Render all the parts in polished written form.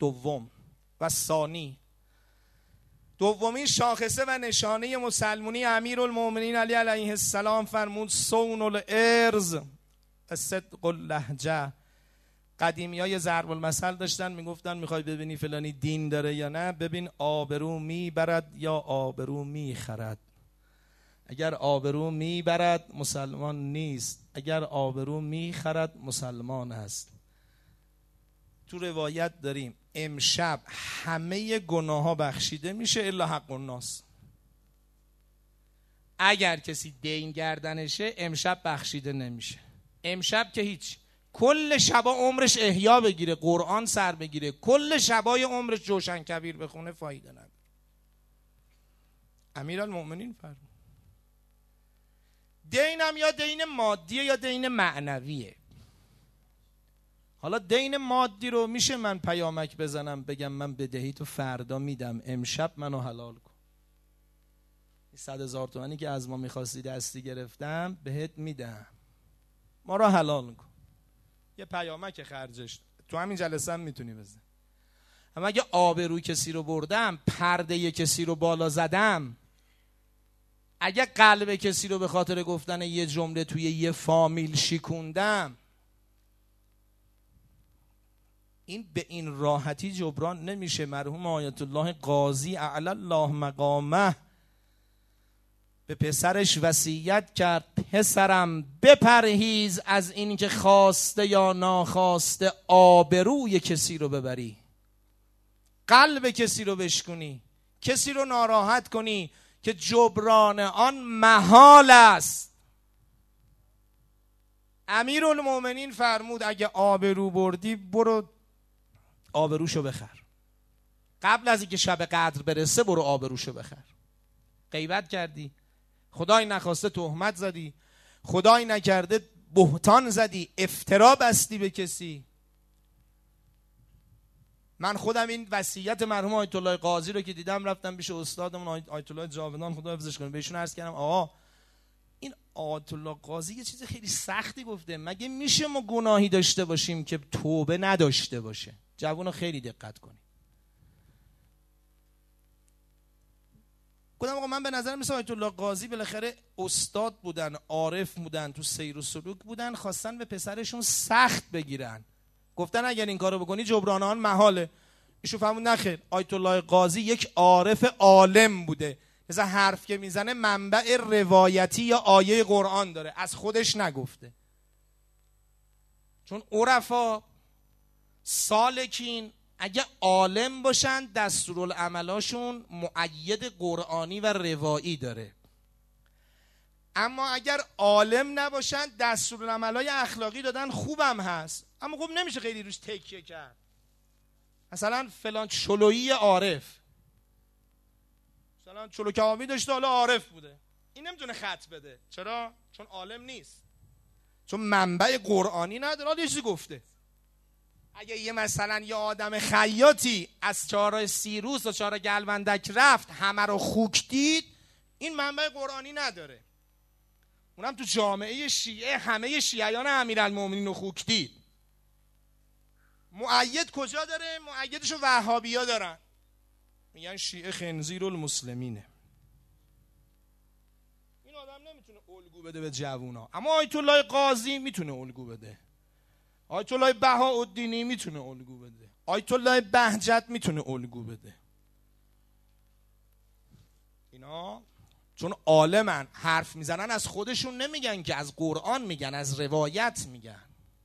دوم و ثانی، دومین شاخصه و نشانه مسلمانی امیرالمومنین علی علیه السلام فرمود صون الارض و صدق اللهجه. قدیمیای ضرب المثل داشتن میگفتن میخوای ببینی فلانی دین داره یا نه، ببین آبرو میبرد یا آبرو میخرد. اگر آبرو میبرد مسلمان نیست، اگر آبرو میخرد مسلمان است. تو روایت داریم امشب همه گناه ها بخشیده میشه الا حق الناس. اگر کسی دین گردنشه امشب بخشیده نمیشه. امشب که هیچ، کل شبا عمرش احیا بگیره، قرآن سر بگیره، کل شبای عمرش جوشن کبیر بخونه، فایده نداره. امیرالمومنین فرمود دینم یا دین مادیه یا دین معنویه. حالا دین مادی رو میشه من پیامک بزنم بگم من بدهی تو فردا میدم، امشب منو حلال کن. 100,000 تومانی که از ما میخواستی دستی گرفتم بهت میدم، ما رو حلال کن. یه پیامک خرجش تو همین جلسه هم میتونی بزن. اما اگه آبروی کسی رو بردم، پرده کسی رو بالا زدم، اگه قلب کسی رو به خاطر گفتن یه جمله توی یه فامیل شیکوندم، این به این راحتی جبران نمیشه. مرحوم آیت الله قاضی اعلی الله مقامه به پسرش وصیت کرد پسرم بپرهیز از این که خواسته یا ناخواسته آبروی کسی رو ببری، قلب کسی رو بشکنی، کسی رو ناراحت کنی که جبران آن محال است. امیرالمومنین فرمود اگه آبرو بردی برو آبروشو بخر، قبل از اینکه شب قدر برسه برو آبروشو بخر. غیبت کردی، خدای نخواسته تهمت زدی، خدای نکرده بهتان زدی، افترا بستی به کسی. من خودم این وصیت مرحوم آیت الله قاضی رو که دیدم رفتم پیش استادمون آیت الله جاودان خدا حفظش کنه، بهشون عرض کردم آقا این آیت الله قاضی یه چیز خیلی سختی گفته، مگه میشه ما گناهی داشته باشیم که توبه نداشته باشه؟ جوونا خیلی دقت کنید. گفتم آقا من به نظر مثل آیت الله قاضی بالاخره استاد بودن، عارف بودن، تو سیر و سلوک بودن، خواستن به پسرشون سخت بگیرن، گفتن اگر این کارو بکنی جبران آن محاله. ایشون فهمون نخیر، آیت الله قاضی یک عارف عالم بوده، مثلا حرف که میزنه منبع روایتی یا آیه قرآن داره، از خودش نگفته. چون عرفا سالکین اگه عالم باشن دستورالعملاشون مؤید قرآنی و روایی داره، اما اگر عالم نباشن دستورالعملای اخلاقی دادن خوبم هست، اما خب نمیشه خیلی روش تکیه کرد. مثلا فلان چلویی عارف، مثلا چلو کبابی داشته حالا عارف بوده، این نمیتونه خط بده. چرا؟ چون عالم نیست، چون منبع قرآنی نداره. حالا یه چیزی گفته، اگه یه مثلا یه آدم خیاطی از چهارراه سیروس و چهارراه گلوندک رفت همه رو خوک دید، این منبع قرآنی نداره. اونم تو جامعه شیعه همه شیعیان امیرالمومنین رو خوک دید. مؤید کجا داره؟ مؤیدشو وهابیا دارن، میگن شیعه خنزیر المسلمینه. این آدم نمیتونه الگو بده به جوونا، اما آیت الله قاضی میتونه الگو بده، آیت الله بهاءالدینی میتونه الگو بده، آیت الله بهجت میتونه الگو بده. اینا چون عالمن، حرف میزنن از خودشون نمیگن که از قرآن میگن، از روایت میگن.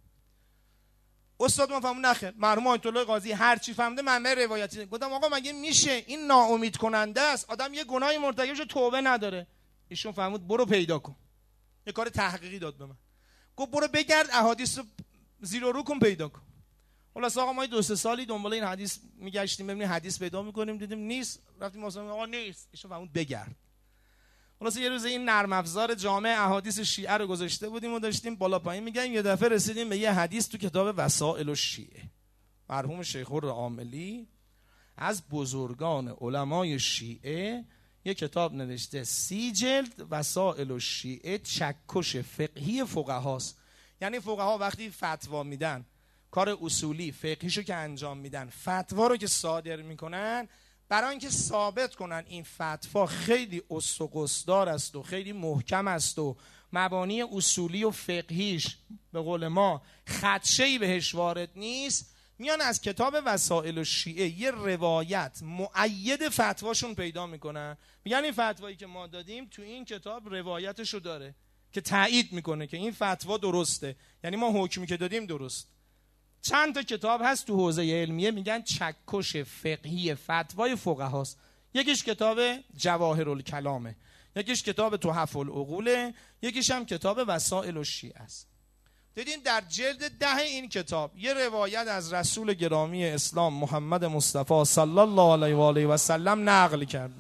استاد ما فهمون نخیر، مرحوم آیت الله قاضی هر چی فهمده منبع روایتی. گفتم آقا مگه میشه؟ این ناامید کننده است، آدم یه گناهی مرتکب شه توبه نداره. ایشون فهمود برو پیدا کن، یه کار تحقیقی داد به من، گفت برو بگرد احادیث رو زیر و رو کن پیدا کن. خلاص آقا ما 2-3 سالی دنبال این حدیث میگشتیم ببینیم حدیث پیدا میکنیم، دیدیم نیست، رفتیم واسه آقا نیست. ایشون فهمود بگرد. خلاص یه روز این نرم افزار جامع احادیث شیعه رو گذاشته بودیم و داشتیم بالا پایین میگیم، یه دفعه رسیدیم به یه حدیث تو کتاب وسائل الشیعه. مرحوم شیخ العاملی از بزرگان علمای شیعه یه کتاب نوشته 30 جلد وسائل الشیعه، چکش فقهی فقهاست. یعنی فقها وقتی فتوا میدن کار اصولی فقهیشو که انجام میدن، فتوا رو که صادر میکنن، برای اینکه ثابت کنن این فتوا خیلی اسقسدار است و خیلی محکم است و مبانی اصولی و فقهیش به قول ما خدشه‌ای بهش وارد نیست، میان از کتاب وسائل الشیعه یه روایت مؤید فتواشون پیدا میکنن، میگن این فتوایی که ما دادیم تو این کتاب روایتشو داره که تایید میکنه که این فتوا درسته، یعنی ما حکمی که دادیم درست. چند تا کتاب هست تو حوزه علمیه میگن چکش فقهی فتوای فقهاست. یکیش کتاب جواهرالکلامه، یکیش کتاب تحف العقوله، یکیش هم کتاب وسائل الشیعه است. دیدین در جلد 10 این کتاب یه روایت از رسول گرامی اسلام محمد مصطفی صلی الله علیه و آله و سلم نقل کرد.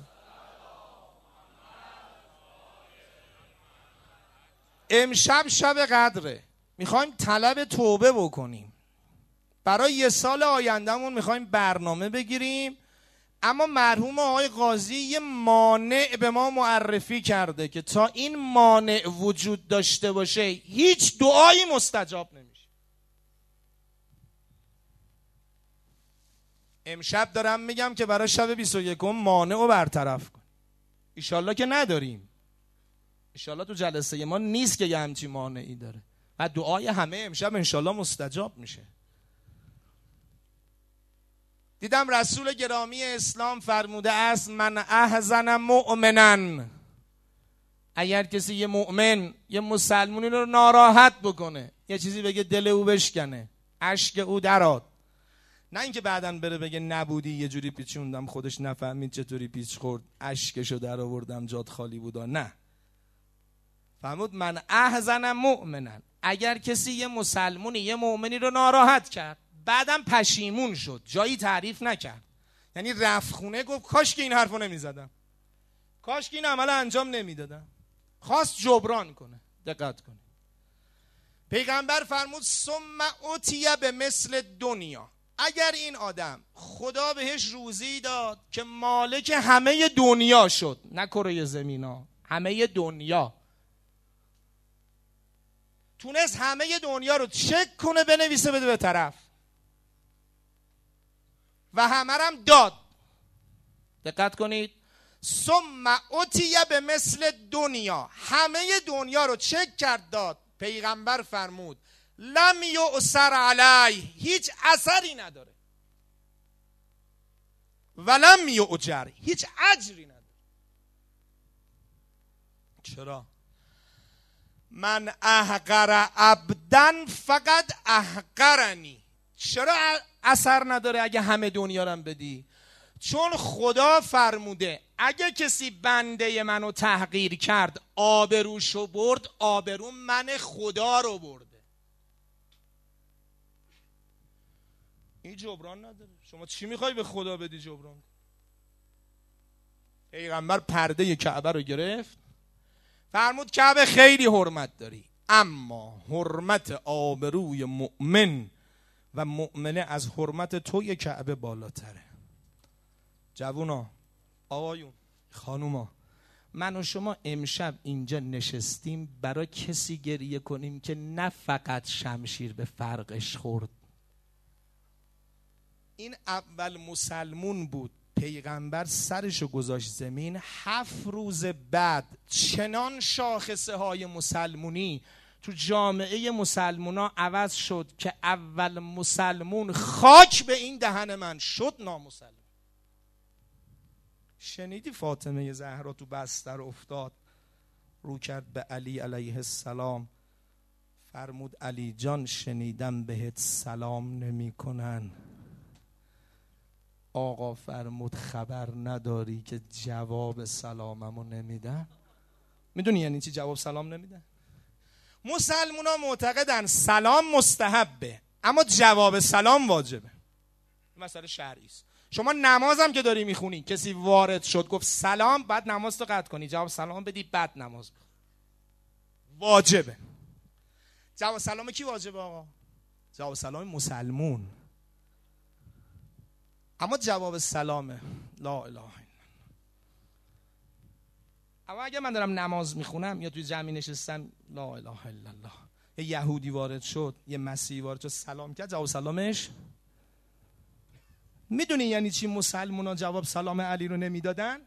امشب شب قدره، میخوایم طلب توبه بکنیم، برای یه سال آیندهمون میخوایم برنامه بگیریم، اما مرحوم آقای قاضی یه مانع به ما معرفی کرده که تا این مانع وجود داشته باشه هیچ دعایی مستجاب نمیشه. امشب دارم میگم که برای شب 21 مانع رو برطرف کن. ایشالله که نداریم، ایشالله تو جلسه ما نیست که یه همچی مانعی داره و دعای همه امشب انشالله مستجاب میشه. دیدم رسول گرامی اسلام فرموده است من احزن مؤمنا، اگر کسی یه مؤمن یه مسلمونی رو ناراحت بکنه، یه چیزی بگه دل او بشکنه، اشک او دراد، نه اینکه بعدن بره بگه نبودی یه جوری پیچوندم خودش نفهمید چطوری پیچ خورد اشکشو در آوردم جات خالی بودا، نه، فرمود من احزن مؤمنا، اگر کسی یه مسلمونی یه مؤمنی رو ناراحت کرد بعدم پشیمون شد، جایی تعریف نکرد، یعنی رفت خونه گفت کاش که این حرفو نمیزدم، کاش که این عمل انجام نمیدادم، خواست جبران کنه. دقت کنه پیغمبر فرمود ثم اوتی به مثل دنیا، اگر این آدم خدا بهش روزی داد که مالک همه دنیا شد، نه کره زمینا، همه دنیا، تونست همه دنیا رو چک کنه بنویسه بده به طرف و همه هم داد. دقت کنید ثم اوتی به مثل دنیا، همه دنیا رو چک کرد داد، پیغمبر فرمود لم یؤثر علیه، هیچ اثری نداره، ولم یؤجر، هیچ اجری نداره. چرا؟ من احقر عبدا فقط احقرنی. چرا اثر نداره اگه همه دنیا رو بدی؟ چون خدا فرموده اگه کسی بنده منو تحقیر کرد آبروشو برد، آبرو من خدا رو برده. این جبران نداره. شما چی میخوای به خدا بدی جبران؟ پیغمبر پرده کعبه رو گرفت، فرمود کعبه خیلی حرمت داری، اما حرمت آبروی مؤمن و مؤمنه از حرمت توی کعبه بالاتره. جوونا، آقایون، خانوما، من و شما امشب اینجا نشستیم برای کسی گریه کنیم که نه فقط شمشیر به فرقش خورد. این اول مسلمون بود، پیغمبر سرشو گذاشت زمین، 7 روز بعد چنان شاخصه های مسلمونی تو جامعه مسلمونا عوض شد که اول مسلمون خاک به این دهن من شد نامسلمون. شنیدی فاطمه زهرا تو بستر افتاد، رو کرد به علی علیه السلام، فرمود علی جان شنیدم بهت سلام نمی کنن. آقا فرمود خبر نداری که جواب سلاممو نمیدن؟ میدونی یعنی چی جواب سلام نمیدن؟ مسلمونا معتقدن سلام مستحبه اما جواب سلام واجبه. مسئله شرعی است. شما نمازم که داری میخونی، کسی وارد شد گفت سلام، بعد نماز تو قطع کنی، جواب سلام بدی، بعد نماز بخون. واجبه. جواب سلام کی واجبه آقا؟ جواب سلام مسلمون. اما جواب سلامه لا اله الا الله. اما اگه من دارم نماز میخونم یا توی جمعی نشستم لا اله الا الله، یه یهودی وارد شد، یه مسیحی وارد شد، سلام کرد، جواب سلامش میدونی یعنی چی؟ مسلمونا جواب سلام علی رو نمیدادن.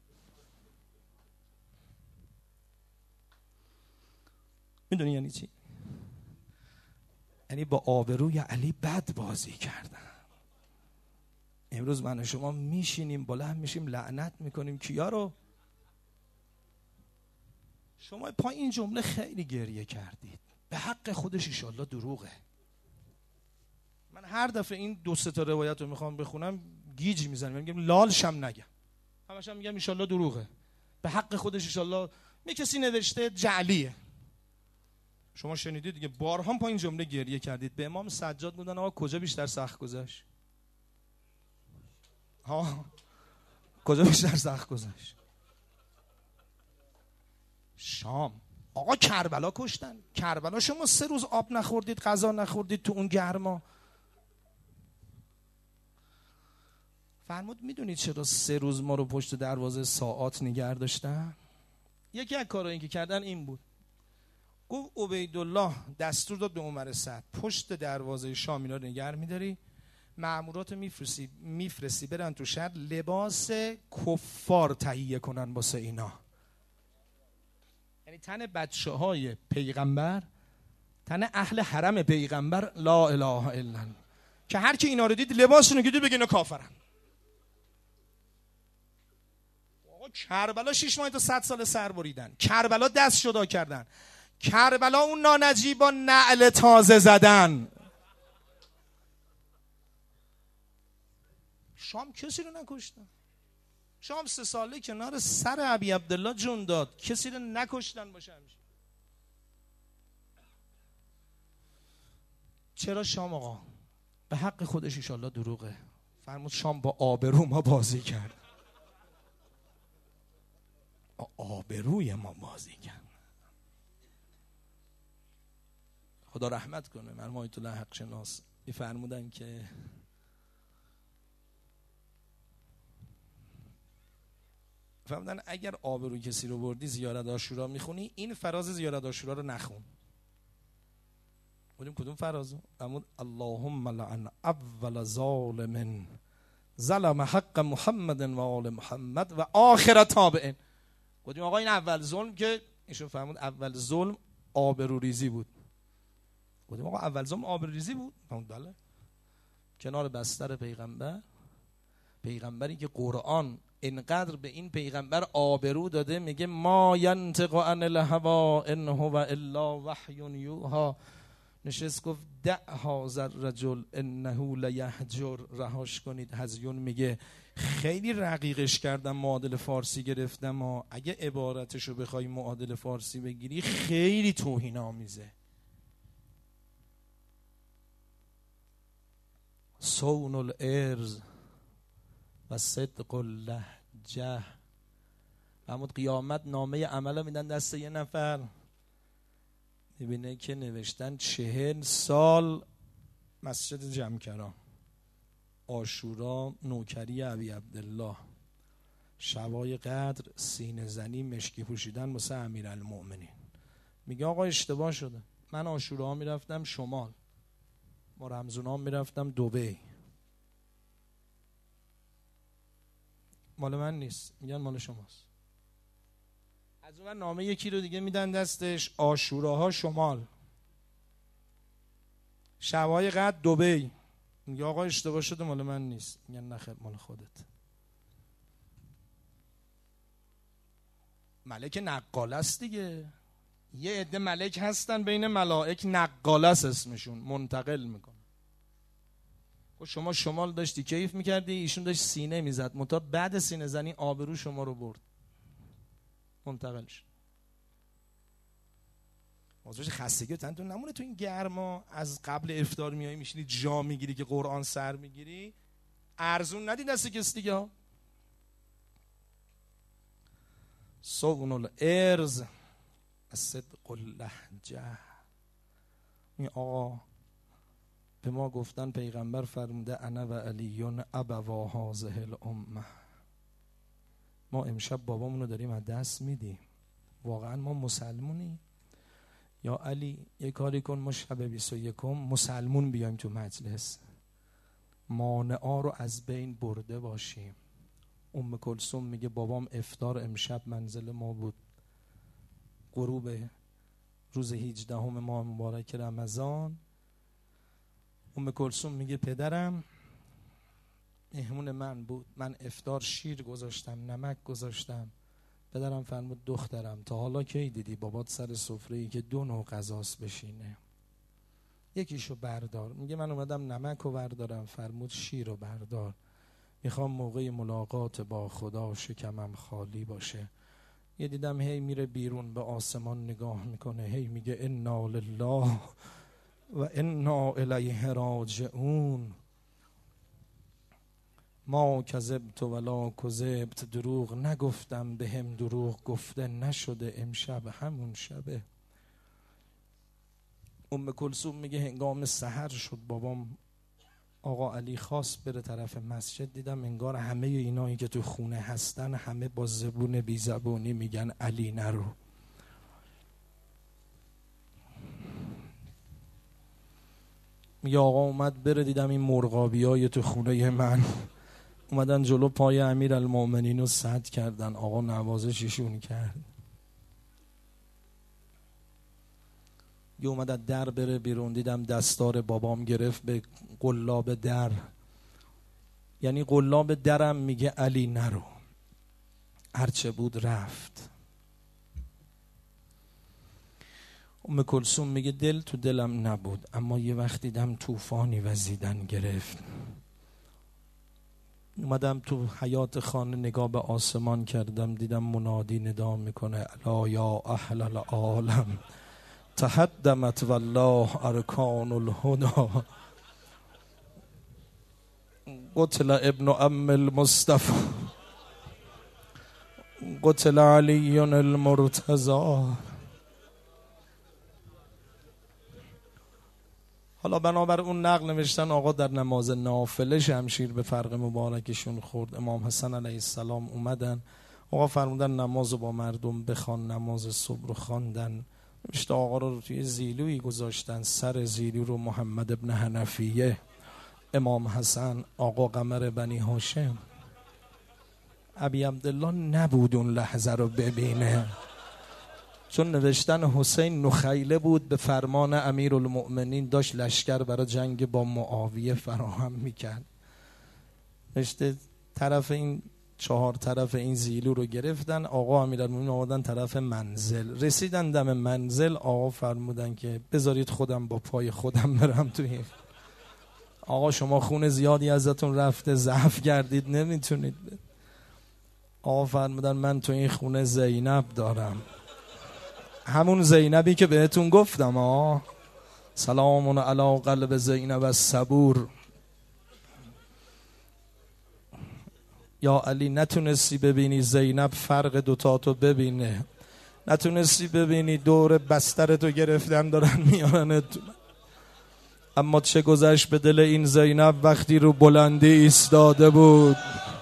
میدونی یعنی چی؟ یعنی با آبروی علی بد بازی کردن. امروز من و شما میشینیم بلند میشیم لعنت میکنیم کیا رو؟ شما پای این جمله خیلی گریه کردید، به حق خودش ایشالله دروغه. من هر دفعه این 2-3 تا روایت رو میخوام بخونم گیج میزنم، میگم لالشم نگم، همش هم میگم ایشالله دروغه، به حق خودش ایشالله. می کسی نوشته جعلیه. شما شنیدید دیگه، بارها پای این جمله گریه کردید. به امام سجاد بودن آقا کجا بیشتر سخت گذشت؟ کجا بیشتر سخت گذشت؟ شام. آقا کربلا کشتن. کربلا شما 3 روز آب نخوردید، غذا نخوردید تو اون گرما. فرمود میدونید چرا 3 روز ما رو پشت دروازه ساعات نگه داشتن؟ یکی از کارهایی که کردن این بود، گفت عبیدالله دستور داد به عمر سعد پشت دروازه شام اینا رو نگه میداری، مأمورات میفرستی برن تو شهر لباس کفار تهیه کنن واسه اینا. یعنی تن بچه های پیغمبر، تن اهل حرم پیغمبر، لا اله الا الله، که هر کی اینا رو دید لباسشون رو دید بگه اینا کافرن. کربلا 6 ماه تا 100 سال سر بریدن، کربلا دست جدا کردن، کربلا اون نانجیبا نعل تازه زدن. شام کسی رو نکشتن. شام 3 ساله کنار سر ابی عبدالله جون داد، کسی رو نکشتن باشه همیشه. چرا شام آقا؟ به حق خودش ایشالله دروغه. فرمود شام با آبرو ما بازی کرد. آبروی ما بازی کرد. خدا رحمت کنه مرحوم آیت الله حق شناس میفرمودن که فرمودن اگر آبروی کسی رو بردی زیارت عاشورا میخونی، این فراز زیارت عاشورا رو نخون. بودیم کدوم فرازو؟ فرمود اللهم لعن اول ظالم ظلم حق محمد و آل محمد و آخر تابعین. گفتیم آقا این اول ظلم که ایشون فرمود اول ظلم آبروریزی بود. گفتیم آقا اول ظلم آبروریزی بود؟ فرمود بله. کنار بستر پیغمبری که قرآن اینقدر به این پیغمبر آبرو داده، میگه ما ینطق عن الهوا ان هو الا وحی یوحی، نشست گفت دع هذا الرجل انه لیهجر، رهاش کنید. هزیون میگه خیلی رقیقش کردم، معادل فارسی گرفتم، اگه عبارتشو بخوای معادل فارسی بگیری خیلی توهین آمیزه. صون الارض و صدق اللهجه. فرمود قیامت نامه عمل میدن دست یه نفر، میبینه که نوشتن 40 سال مسجد جمکران، عاشورا نوکری ابی عبدالله، شبای قدر سینه زنی مشکی پوشیدن واسه امیرالمؤمنین. میگه آقا اشتباه شده، من عاشورا میرفتم شمال، ما رمضان میرفتم دبی. مال من نیست، میگن مال شماست. از اون نامه یکی رو دیگه میدن دستش، عاشوراها شمال، شبای قدر دبی. میگه آقا اشتباه شده، مال من نیست. میگن نخیر مال خودت. ملک نقاله است دیگه. یه عده ملک هستن بین ملائک، نقاله است اسمشون، منتقل میکنه. خب شما شمال داشتی کیف میکردی، ایشون داشت سینه میزد، منتها بعد سینه زنی آبرو شما رو برد، منتقل شد. موضوعش خستگی تنتون نمونه تو این گرما. از قبل افطار میای میشینی جا میگیری که قرآن سر میگیری، ارزون ندی دست کسی دیگه ها. صون الارض صدق اللهجه. این آقا به ما گفتن پیغمبر فرموده انا و علیون ابوا هذه الامه. ما امشب بابامونو داریم از دست میدیم. واقعا ما مسلمونی؟ یا علی یه کاری کن ما شب 21 مسلمون بیایم تو مجلس، مانعا رو از بین برده باشیم. ام کلثوم میگه بابام افطار امشب منزل ما بود، غروب روز 18 ماه مبارک رمضان. ام کلثوم میگه پدرم مهمون من بود، من افطار شیر گذاشتم، نمک گذاشتم. پدرم فرمود دخترم تا حالا کی دیدی بابات سر سفره‌ای که 2 نوع غذاست بشینه؟ یکیشو بردار. میگه من اومدم نمک رو بردارم، فرمود شیر رو بردار، میخوام موقع ملاقات با خدا شکمم خالی باشه. یه دیدم هی میره بیرون به آسمان نگاه میکنه، هی میگه انا لله و انا الیه راجعون، ما کذبت ولا کذبت، دروغ نگفتم بهم دروغ گفته نشده، امشب همون شبه. ام کلثوم میگه هنگام سحر شد، بابام آقا علی خواست بره طرف مسجد، دیدم انگار همه اینایی که تو خونه هستن همه با زبون بی زبونی میگن علی نرو. میگه آقا اومد بره، دیدم این مرغابی های تو خونه من اومدن جلو پای امیر المؤمنین رو سد کردن، آقا نوازششون کرد. یه اومد در بره بیرون، دیدم دستار بابام گرفت به قلاب در، یعنی قلاب درم میگه علی نرو، هرچه بود رفت. ام کلثوم میگه دل تو دلم نبود، اما یه وقت دیدم طوفانی وزیدن گرفت. اومدم تو حیاط خانه نگاه به آسمان کردم، دیدم منادی ندا میکنه الا یا اهل العالم تهدمت والله ارکان الهدى، قتل ابن ام المصطفى، قتل علی المرتضی. حالا بنابر اون نقل نوشتن آقا در نماز نافله شمشیر به فرق مبارکشون خورد. امام حسن علیه السلام اومدن، آقا فرمودن نمازو با مردم بخوان، نماز صبح رو خواندن. نوشته آقا رو توی زیلویی گذاشتن، سر زیلو رو محمد ابن حنفیه، امام حسن آقا قمر بنی هاشم. ابی عبدالله نبود اون لحظه رو ببینه، چون نوشتن حسین نخیله بود، به فرمان امیرالمؤمنین داشت لشکر برای جنگ با معاویه فراهم میکرد. نوشته طرف این 4 طرف این زیلو رو گرفتن، آقا امیرالمؤمنین آمدن طرف منزل. رسیدن دم منزل، آقا فرمودن که بذارید خودم با پای خودم برم توی. آقا شما خون زیادی ازتون رفته، ضعف کردید، نمیتونید. آقا فرمودن من تو این خونه زینب دارم، همون زینبی که بهتون گفتم سلام علی قلب زینب الصبور. یا علی نتونستی ببینی زینب فرق دوتاتو ببینه، نتونستی ببینی دور بسترتو گرفتن دارن میارنت، اما چه گذشت به دل این زینب وقتی رو بلندی ایستاده بود.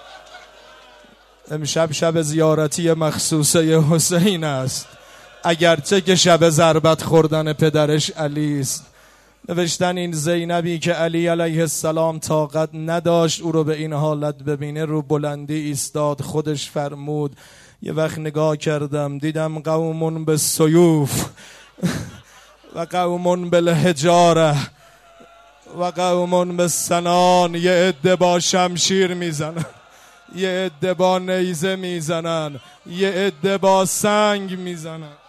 امشب شب زیارتی مخصوصه حسین است، اگرچه که شب ضربت خوردن پدرش علی است. نوشتن این زینبی که علی علیه السلام طاقت نداشت او رو به این حالت ببینه، رو بلندی ایستاد. خودش فرمود یه وقت نگاه کردم دیدم قومون به سیوف و قومون بالحجاره و قومون به سنان، یه عده با شمشیر میزنن، یه عده با نیزه میزنن، یه عده با سنگ میزنن.